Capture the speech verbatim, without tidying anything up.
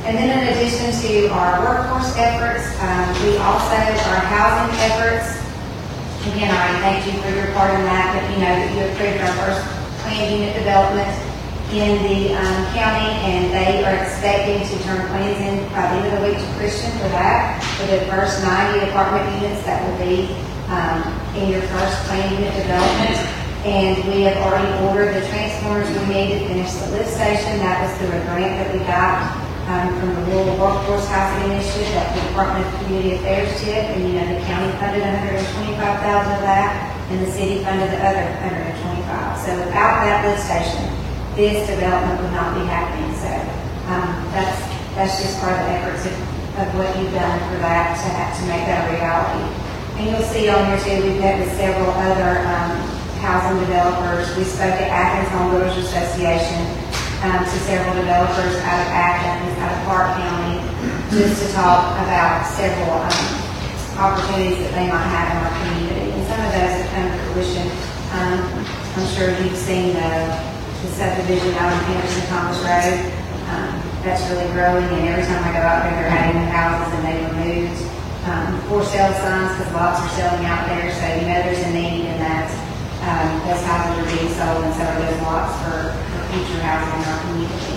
And then in addition to our workforce efforts, um, we also, our housing efforts, again, I thank you for your part in that, but you know that you approved our first planned unit development in the um, county, and they are expecting to turn plans in by the end of the week to Christian for that, for the first ninety apartment units that will be um, in your first planned unit development. And we have already ordered the transformers we need to finish the lift station. That was through a grant that we got um, from the Rural Workforce Housing Initiative that the Department of Community Affairs did. And you know, the county funded one hundred twenty-five thousand dollars of that, and the city funded the other one hundred twenty-five. So without that lift station, this development would not be happening. So um, that's that's just part of the efforts of, of what you've done for that to have to make that a reality. And you'll see on here too, we've met with several other um, housing developers. We spoke at Athens Home Builders Association um, to several developers out of Athens, out of Clark County, just to talk about several um, opportunities that they might have in our community. And some of those have come to fruition. Um, I'm sure you've seen the the subdivision out on Anderson Thomas Road. Um, that's really growing, and every time I go out there, they're adding new houses, and they removed um, for sale signs because lots are selling out there. So you know there's a need in that um, those houses are being sold, and so are those lots for, for future housing in our community.